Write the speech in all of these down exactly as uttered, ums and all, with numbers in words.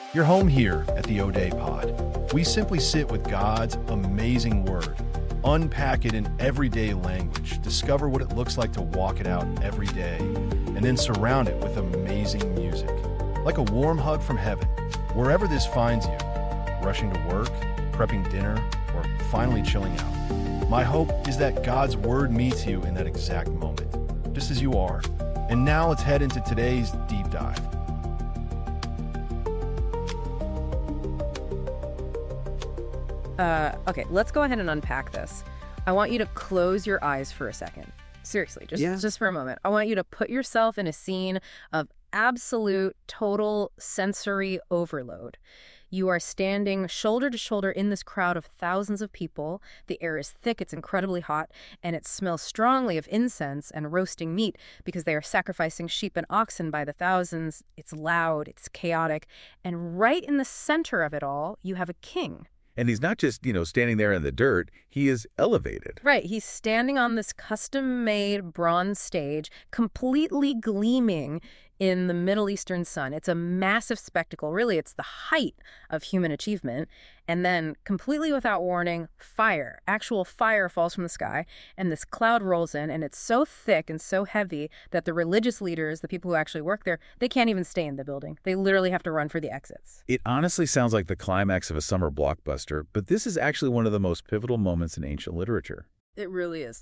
You're home here at the O'Day Pod. We simply sit with God's amazing word, unpack it in everyday language, discover what it looks like to walk it out every day, and then surround it with amazing music. Like a warm hug from heaven, wherever this finds you, rushing to work, prepping dinner, or finally chilling out. My hope is that God's word meets you in that exact moment, just as you are. And now let's head into today's deep dive. Uh, okay, let's go ahead and unpack this. I want you to close your eyes for a second. Seriously, just, Yeah. just for a moment. I want you to put yourself in a scene of absolute, total sensory overload. You are standing shoulder to shoulder in this crowd of thousands of people. The air is thick, it's incredibly hot, and it smells strongly of incense and roasting meat because they are sacrificing sheep and oxen by the thousands. It's loud, it's chaotic, and right in the center of it all, you have a king. And he's not just, you know, standing there in the dirt. He is elevated. Right. He's standing on this custom-made bronze stage, completely gleaming in the Middle Eastern sun. It's a massive spectacle. Really, it's the height of human achievement. And then, completely without warning, fire, actual fire falls from the sky, and this cloud rolls in, and it's so thick and so heavy that the religious leaders, the people who actually work there, they can't even stay in the building. They literally have to run for the exits. It honestly sounds like the climax of a summer blockbuster, but this is actually one of the most pivotal moments in ancient literature. It really is.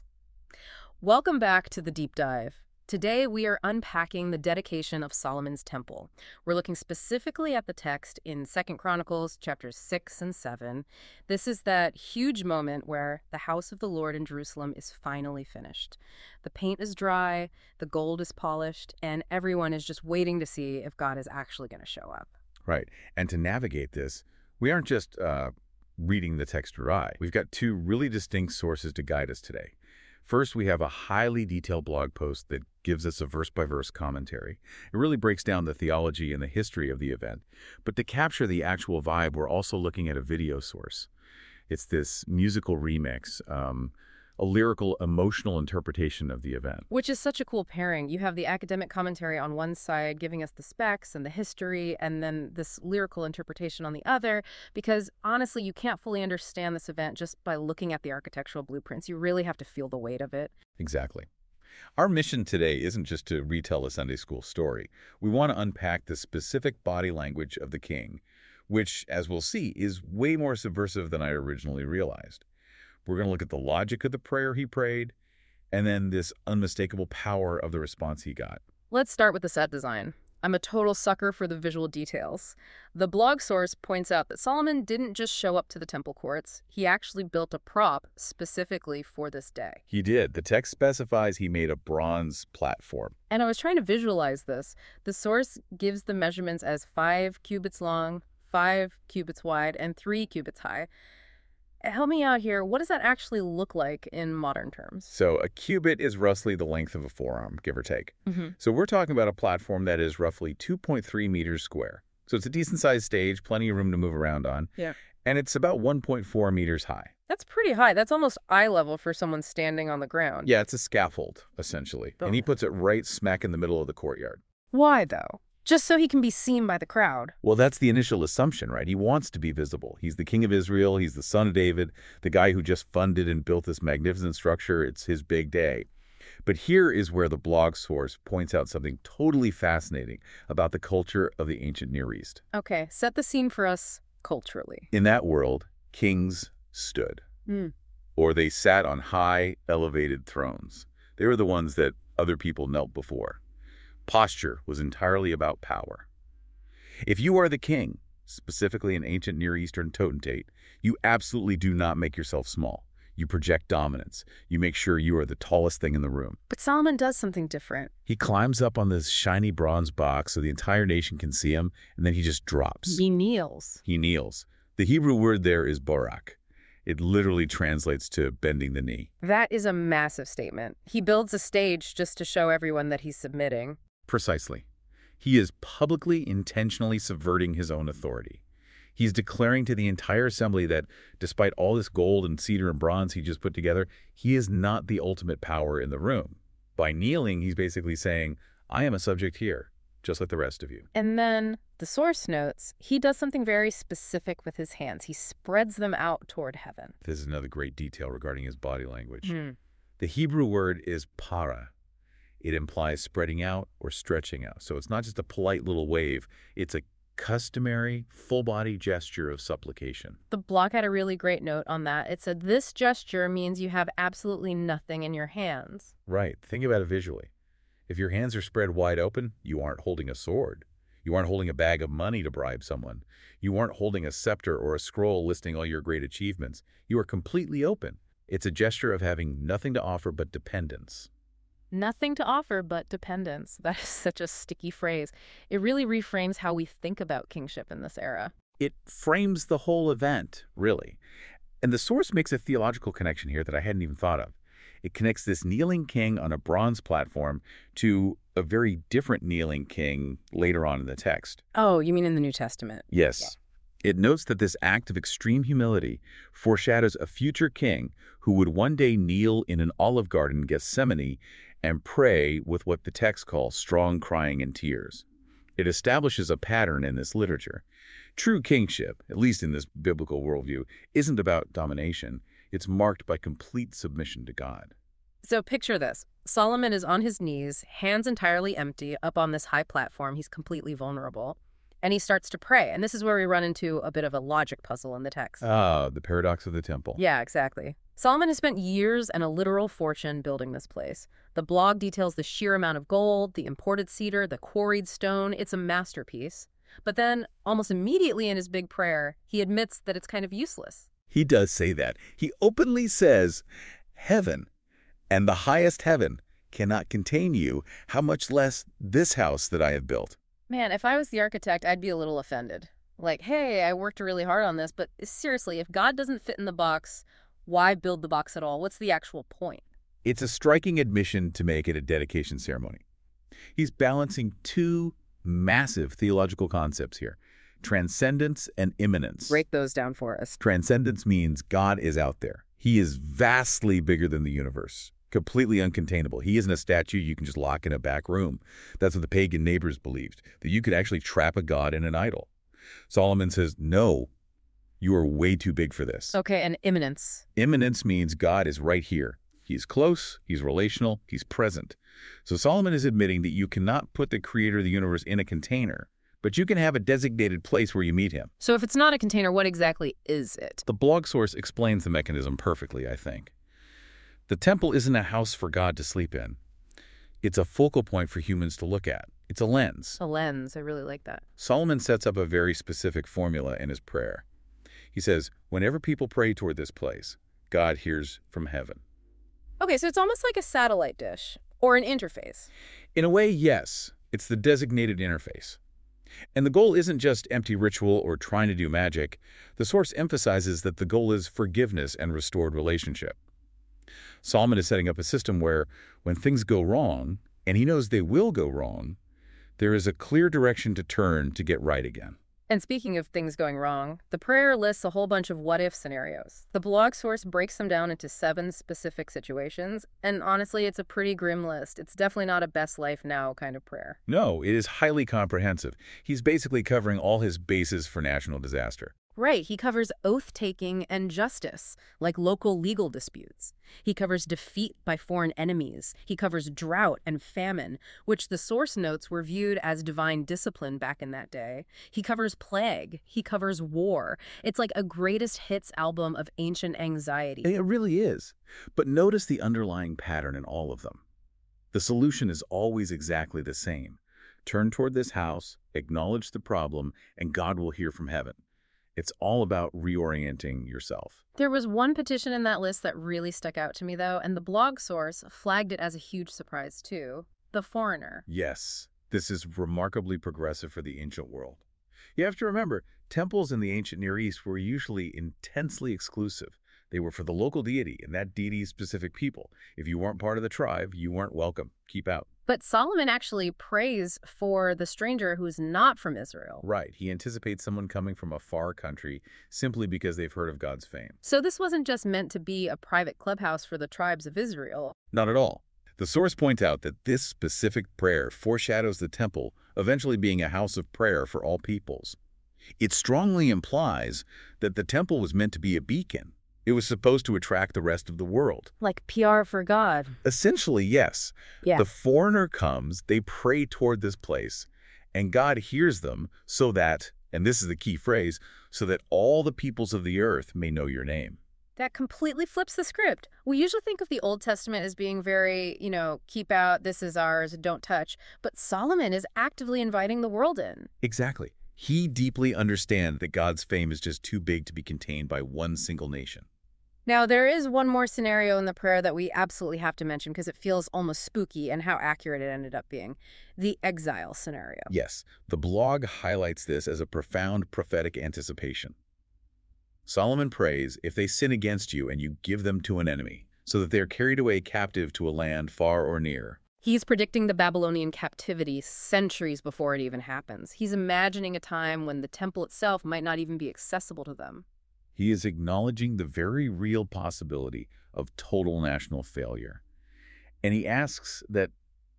Welcome back to The Deep Dive. Today, we are unpacking the dedication of Solomon's temple. We're looking specifically at the text in Second Chronicles chapters six and seven. This is that huge moment where the house of the Lord in Jerusalem is finally finished. The paint is dry, the gold is polished, and everyone is just waiting to see if God is actually going to show up. Right. And to navigate this, we aren't just uh, reading the text dry. We've got two really distinct sources to guide us today. First, we have a highly detailed blog post that gives us a verse-by-verse commentary. It really breaks down the theology and the history of the event. But to capture the actual vibe, we're also looking at a video source. It's this musical remix, um, a lyrical, emotional interpretation of the event. Which is such a cool pairing. You have the academic commentary on one side giving us the specs and the history, and then this lyrical interpretation on the other, because honestly, you can't fully understand this event just by looking at the architectural blueprints. You really have to feel the weight of it. Exactly. Our mission today isn't just to retell a Sunday school story. We want to unpack the specific body language of the king, which, as we'll see, is way more subversive than I originally realized. We're going to look at the logic of the prayer he prayed, and then this unmistakable power of the response he got. Let's start with the set design. I'm a total sucker for the visual details. The blog source points out that Solomon didn't just show up to the temple courts. He actually built a prop specifically for this day. He did. The text specifies he made a bronze platform. And I was trying to visualize this. The source gives the measurements as five cubits long, five cubits wide, and three cubits high. Help me out here. What does that actually look like in modern terms? So a cubit is roughly the length of a forearm, give or take. Mm-hmm. So we're talking about a platform that is roughly two point three meters square. So it's a decent-sized stage, plenty of room to move around on. Yeah. And it's about one point four meters high. That's pretty high. That's almost eye level for someone standing on the ground. Yeah, it's a scaffold, essentially. Oh. And he puts it right smack in the middle of the courtyard. Why, though? Just so he can be seen by the crowd. Well, that's the initial assumption, right? He wants to be visible. He's the king of Israel. He's the son of David, the guy who just funded and built this magnificent structure. It's his big day. But here is where the blog source points out something totally fascinating about the culture of the ancient Near East. Okay, set the scene for us culturally. In that world, kings stood, Mm. or they sat on high, elevated thrones. They were the ones that other people knelt before. Posture was entirely about power. If you are the king, specifically an ancient Near Eastern potentate, you absolutely do not make yourself small. You project dominance. You make sure you are the tallest thing in the room. But Solomon does something different. He climbs up on this shiny bronze box so the entire nation can see him, and then he just drops. He kneels. He kneels. The Hebrew word there is borak. It literally translates to bending the knee. That is a massive statement. He builds a stage just to show everyone that he's submitting. Precisely. He is publicly, intentionally subverting his own authority. He's declaring to the entire assembly that despite all this gold and cedar and bronze he just put together, he is not the ultimate power in the room. By kneeling, he's basically saying, I am a subject here, just like the rest of you. And then the source notes, he does something very specific with his hands. He spreads them out toward heaven. This is another great detail regarding his body language. Hmm. The Hebrew word is para. It implies spreading out or stretching out. So it's not just a polite little wave. It's a customary, full-body gesture of supplication. The blog had a really great note on that. It said, this gesture means you have absolutely nothing in your hands. Right. Think about it visually. If your hands are spread wide open, you aren't holding a sword. You aren't holding a bag of money to bribe someone. You aren't holding a scepter or a scroll listing all your great achievements. You are completely open. It's a gesture of having nothing to offer but dependence. Nothing to offer but dependence. That is such a sticky phrase. It really reframes how we think about kingship in this era. It frames the whole event, really. And the source makes a theological connection here that I hadn't even thought of. It connects this kneeling king on a bronze platform to a very different kneeling king later on in the text. Oh, you mean in the New Testament? Yes. Yeah. It notes that this act of extreme humility foreshadows a future king who would one day kneel in an olive garden in Gethsemane and pray with what the text calls strong crying and tears. It establishes a pattern in this literature. True kingship, at least in this biblical worldview, isn't about domination. It's marked by complete submission to God. So picture this. Solomon is on his knees, hands entirely empty, up on this high platform. He's completely vulnerable. And he starts to pray. And this is where we run into a bit of a logic puzzle in the text. Ah, the paradox of the temple. Yeah, exactly. Solomon has spent years and a literal fortune building this place. The blog details the sheer amount of gold, the imported cedar, the quarried stone. It's a masterpiece. But then, almost immediately in his big prayer, he admits that it's kind of useless. He does say that. He openly says, heaven and the highest heaven cannot contain you, how much less this house that I have built. Man, if I was the architect, I'd be a little offended. Like, hey, I worked really hard on this, but seriously, if God doesn't fit in the box, why build the box at all? What's the actual point? It's a striking admission to make at a dedication ceremony. He's balancing two massive theological concepts here, transcendence and immanence. Break those down for us. Transcendence means God is out there. He is vastly bigger than the universe, completely uncontainable. He isn't a statue you can just lock in a back room. That's what the pagan neighbors believed, that you could actually trap a god in an idol. Solomon says, no, you are way too big for this. Okay, and immanence. Immanence means God is right here. He's close, he's relational, he's present. So Solomon is admitting that you cannot put the creator of the universe in a container, but you can have a designated place where you meet him. So if it's not a container, what exactly is it? The blog source explains the mechanism perfectly, I think. The temple isn't a house for God to sleep in. It's a focal point for humans to look at. It's a lens. A lens. I really like that. Solomon sets up a very specific formula in his prayer. He says, whenever people pray toward this place, God hears from heaven. Okay, so it's almost like a satellite dish or an interface. In a way, yes. It's the designated interface. And the goal isn't just empty ritual or trying to do magic. The source emphasizes that the goal is forgiveness and restored relationship. Solomon is setting up a system where when things go wrong, and he knows they will go wrong, there is a clear direction to turn to get right again. And speaking of things going wrong, the prayer lists a whole bunch of what-if scenarios. The blog source breaks them down into seven specific situations, and honestly, it's a pretty grim list. It's definitely not a best life now kind of prayer. No, it is highly comprehensive. He's basically covering all his bases for national disaster. Right, he covers oath-taking and justice, like local legal disputes. He covers defeat by foreign enemies. He covers drought and famine, which the source notes were viewed as divine discipline back in that day. He covers plague. He covers war. It's like a greatest hits album of ancient anxiety. It really is. But notice the underlying pattern in all of them. The solution is always exactly the same. Turn toward this house, acknowledge the problem, and God will hear from heaven. It's all about reorienting yourself. There was one petition in that list that really stuck out to me, though, and the blog source flagged it as a huge surprise, too. The foreigner. Yes, this is remarkably progressive for the ancient world. You have to remember, temples in the ancient Near East were usually intensely exclusive. They were for the local deity and that deity's specific people. If you weren't part of the tribe, you weren't welcome. Keep out. But Solomon actually prays for the stranger who's not from Israel. Right. He anticipates someone coming from a far country simply because they've heard of God's fame. So this wasn't just meant to be a private clubhouse for the tribes of Israel. Not at all. The source points out that this specific prayer foreshadows the temple eventually being a house of prayer for all peoples. It strongly implies that the temple was meant to be a beacon. It was supposed to attract the rest of the world. Like P R for God. Essentially, yes. Yeah. The foreigner comes, they pray toward this place, and God hears them so that, and this is the key phrase, so that all the peoples of the earth may know your name. That completely flips the script. We usually think of the Old Testament as being very, you know, keep out, this is ours, don't touch. But Solomon is actively inviting the world in. Exactly. He deeply understands that God's fame is just too big to be contained by one single nation. Now, there is one more scenario in the prayer that we absolutely have to mention because it feels almost spooky and how accurate it ended up being. The exile scenario. Yes, the blog highlights this as a profound prophetic anticipation. Solomon prays, if they sin against you and you give them to an enemy, so that they are carried away captive to a land far or near. He's predicting the Babylonian captivity centuries before it even happens. He's imagining a time when the temple itself might not even be accessible to them. He is acknowledging the very real possibility of total national failure. And he asks that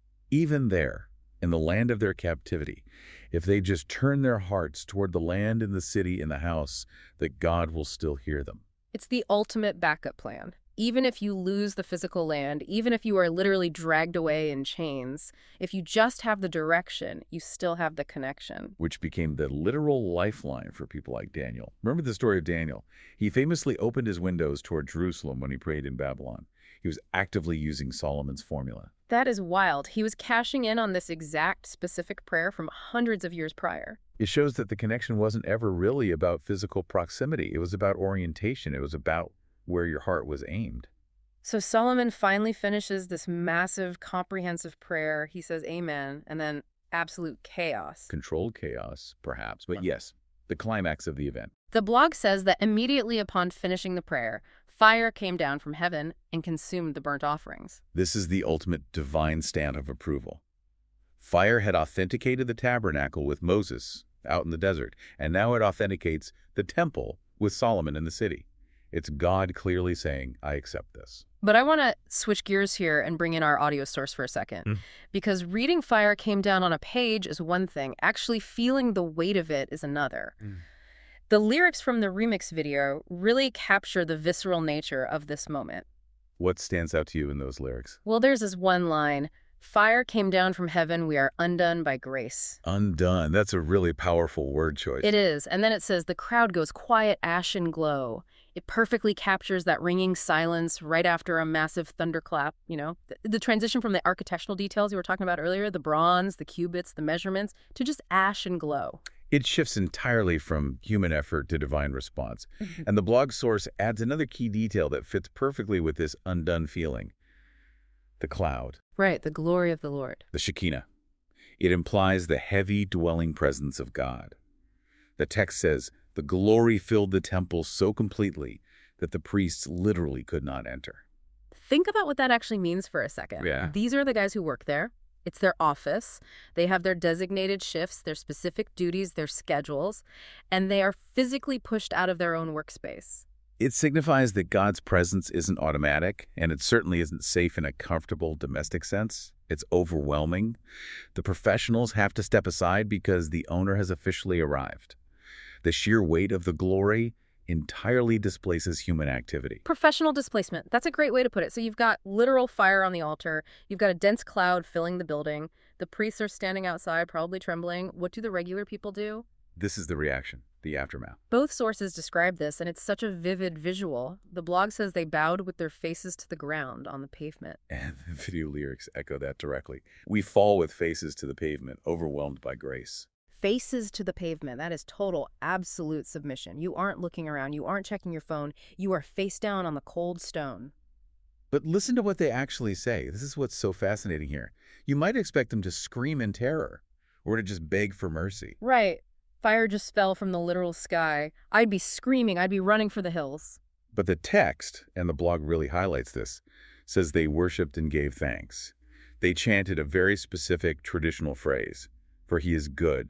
even there, in the land of their captivity, if they just turn their hearts toward the land and the city and the house, that God will still hear them. It's the ultimate backup plan. Even if you lose the physical land, even if you are literally dragged away in chains, if you just have the direction, you still have the connection. Which became the literal lifeline for people like Daniel. Remember the story of Daniel? He famously opened his windows toward Jerusalem when he prayed in Babylon. He was actively using Solomon's formula. That is wild. He was cashing in on this exact specific prayer from hundreds of years prior. It shows that the connection wasn't ever really about physical proximity. It was about orientation. It was about where your heart was aimed. So Solomon finally finishes this massive, comprehensive prayer. He says, amen, and then absolute chaos. Controlled chaos, perhaps, but yes, the climax of the event. The blog says that immediately upon finishing the prayer, fire came down from heaven and consumed the burnt offerings. This is the ultimate divine stamp of approval. Fire had authenticated the tabernacle with Moses out in the desert, and now it authenticates the temple with Solomon in the city. It's God clearly saying, I accept this. But I want to switch gears here and bring in our audio source for a second. Mm. Because reading fire came down on a page is one thing. Actually feeling the weight of it is another. Mm. The lyrics from the remix video really capture the visceral nature of this moment. What stands out to you in those lyrics? Well, there's this one line, fire came down from heaven, we are undone by grace. Undone. That's a really powerful word choice. It is. And then it says, the crowd goes quiet, ashen glow. It perfectly captures that ringing silence right after a massive thunderclap, you know. The, the transition from the architectural details you were talking about earlier, the bronze, the cubits, the measurements, to just ash and glow. It shifts entirely from human effort to divine response. And the blog source adds another key detail that fits perfectly with this undone feeling. The cloud. Right, the glory of the Lord. The Shekinah. It implies the heavy dwelling presence of God. The text says, the glory filled the temple so completely that the priests literally could not enter. Think about what that actually means for a second. Yeah. These are the guys who work there. It's their office. They have their designated shifts, their specific duties, their schedules, and they are physically pushed out of their own workspace. It signifies that God's presence isn't automatic, and it certainly isn't safe in a comfortable domestic sense. It's overwhelming. The professionals have to step aside because the owner has officially arrived. The sheer weight of the glory entirely displaces human activity. Professional displacement. That's a great way to put it. So you've got literal fire on the altar. You've got a dense cloud filling the building. The priests are standing outside, probably trembling. What do the regular people do? This is the reaction, the aftermath. Both sources describe this, and it's such a vivid visual. The blog says they bowed with their faces to the ground on the pavement. And the video lyrics echo that directly. We fall with faces to the pavement, overwhelmed by grace. Faces to the pavement. That is total, absolute submission. You aren't looking around. You aren't checking your phone. You are face down on the cold stone. But listen to what they actually say. This is what's so fascinating here. You might expect them to scream in terror or to just beg for mercy. Right. Fire just fell from the literal sky. I'd be screaming. I'd be running for the hills. But the text, and the blog really highlights this, says they worshipped and gave thanks. They chanted a very specific traditional phrase, for he is good,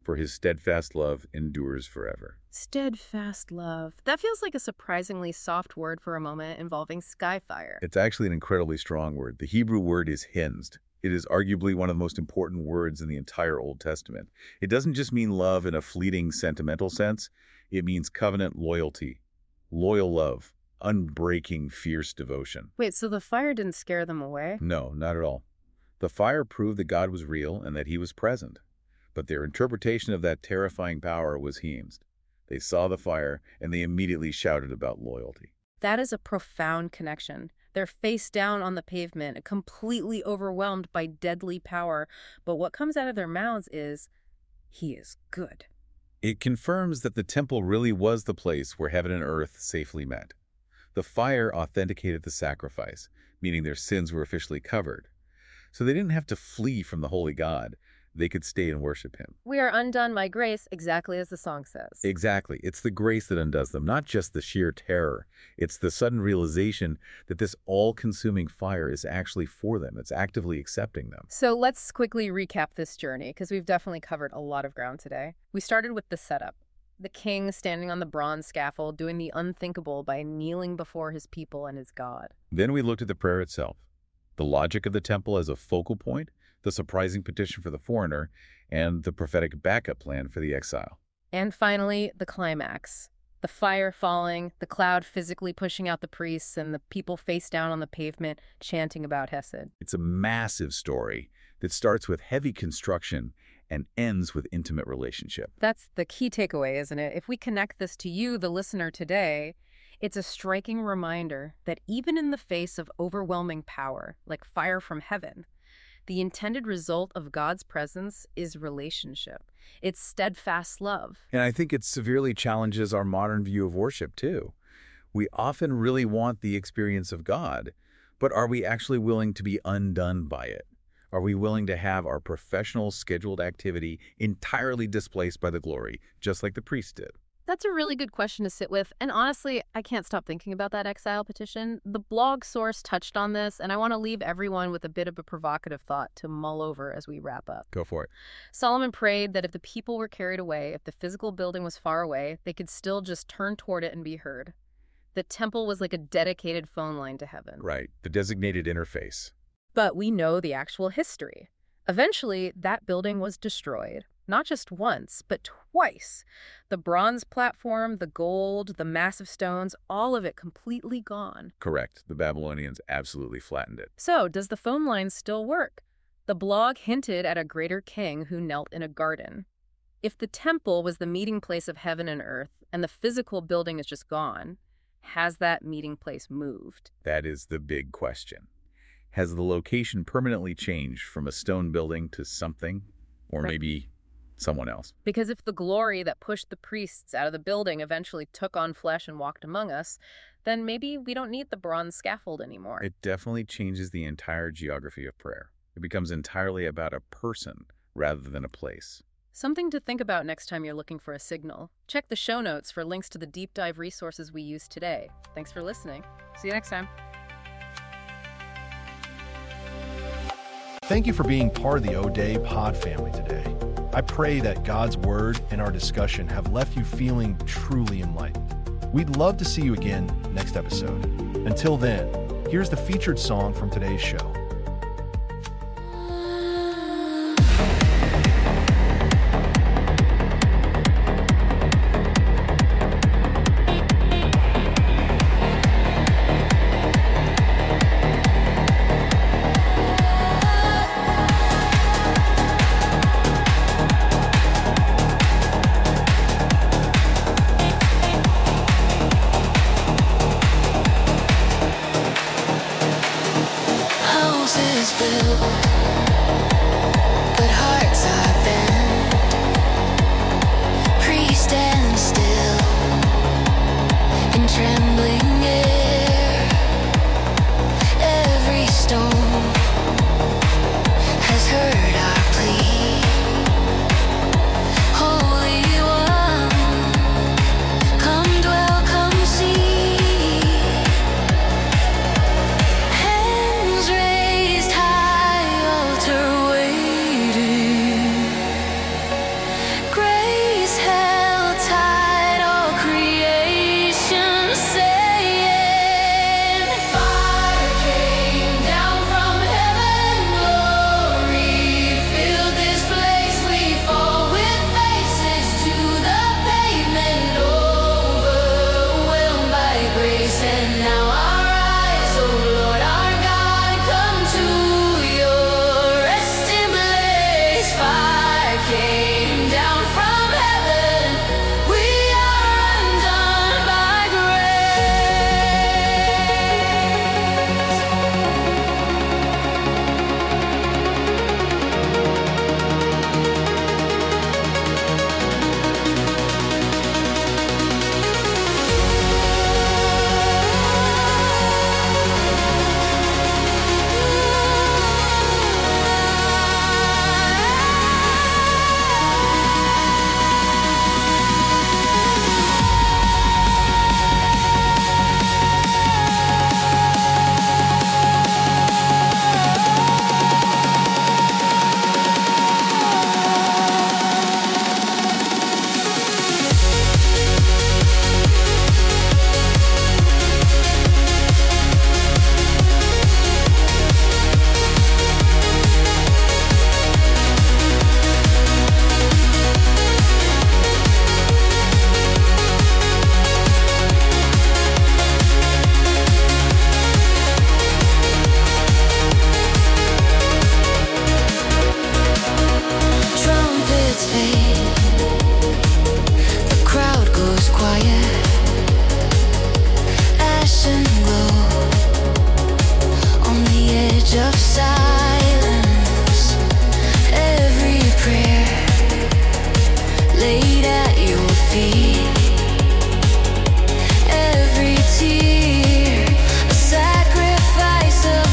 for his steadfast love endures forever. Steadfast love. That feels like a surprisingly soft word for a moment involving skyfire. It's actually an incredibly strong word. The Hebrew word is hinged. It is arguably one of the most important words in the entire Old Testament. It doesn't just mean love in a fleeting sentimental sense. It means covenant loyalty, loyal love, unbreaking, fierce devotion. Wait, so the fire didn't scare them away? No, not at all. The fire proved that God was real and that he was present. But their interpretation of that terrifying power was hinged. They saw the fire and they immediately shouted about loyalty. That is a profound connection. They're face down on the pavement, completely overwhelmed by deadly power. But what comes out of their mouths is, he is good. It confirms that the temple really was the place where heaven and earth safely met. The fire authenticated the sacrifice, meaning their sins were officially covered. So they didn't have to flee from the holy God. They could stay and worship him. We are undone by grace, exactly as the song says. Exactly. It's the grace that undoes them, not just the sheer terror. It's the sudden realization that this all-consuming fire is actually for them. It's actively accepting them. So let's quickly recap this journey, because we've definitely covered a lot of ground today. We started with the setup. The king standing on the bronze scaffold, doing the unthinkable by kneeling before his people and his God. Then we looked at the prayer itself, the logic of the temple as a focal point, the surprising petition for the foreigner, and the prophetic backup plan for the exile. And finally, the climax. The fire falling, the cloud physically pushing out the priests, and the people face down on the pavement chanting about Hesed. It's a massive story that starts with heavy construction and ends with intimate relationship. That's the key takeaway, isn't it? If we connect this to you, the listener, today, it's a striking reminder that even in the face of overwhelming power, like fire from heaven, the intended result of God's presence is relationship. It's steadfast love. And I think it severely challenges our modern view of worship, too. We often really want the experience of God, but are we actually willing to be undone by it? Are we willing to have our professional, scheduled activity entirely displaced by the glory, just like the priest did? That's a really good question to sit with, and honestly, I can't stop thinking about that exile petition. The blog source touched on this, and I want to leave everyone with a bit of a provocative thought to mull over as we wrap up. Go for it. Solomon prayed that if the people were carried away, if the physical building was far away, they could still just turn toward it and be heard. The temple was like a dedicated phone line to heaven. Right, the designated interface. But we know the actual history. Eventually, that building was destroyed. Not just once, but twice. The bronze platform, the gold, the massive stones, all of it completely gone. Correct. The Babylonians absolutely flattened it. So, does the phone line still work? The blog hinted at a greater king who knelt in a garden. If the temple was the meeting place of heaven and earth, and the physical building is just gone, has that meeting place moved? That is the big question. Has the location permanently changed from a stone building to something, or Right. maybe someone else? Because if the glory that pushed the priests out of the building eventually took on flesh and walked among us, then maybe we don't need the bronze scaffold anymore. It definitely changes the entire geography of prayer. It becomes entirely about a person rather than a place. Something to think about next time you're looking for a signal. Check the show notes for links to the deep dive resources we used today. Thanks for listening. See you next time. Thank you for being part of the O'Day Pod family today. I pray that God's word and our discussion have left you feeling truly enlightened. We'd love to see you again next episode. Until then, here's the featured song from today's show. Oh feet. Every tear, a sacrifice of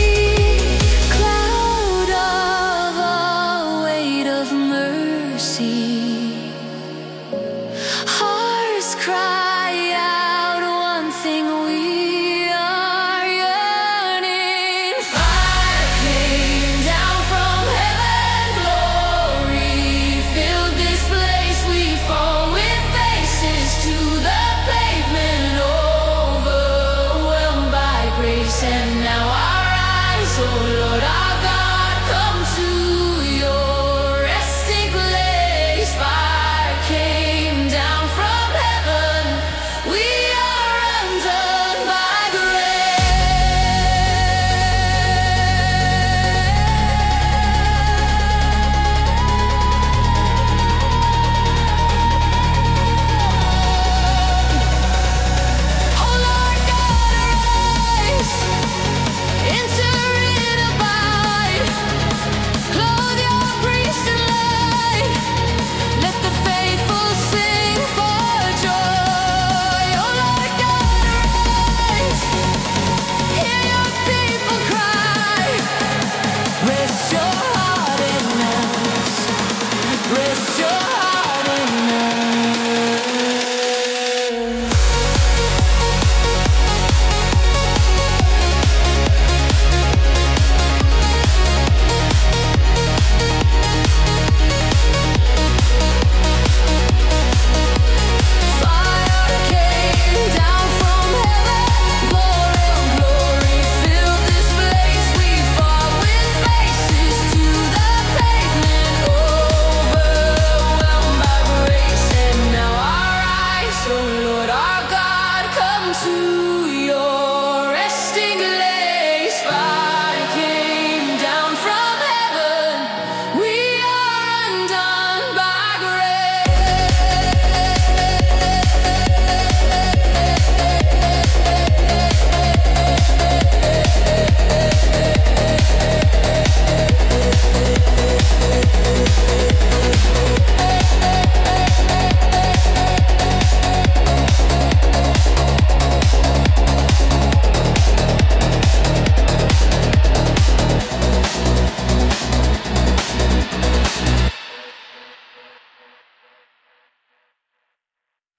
need. Cloud of a weight of mercy.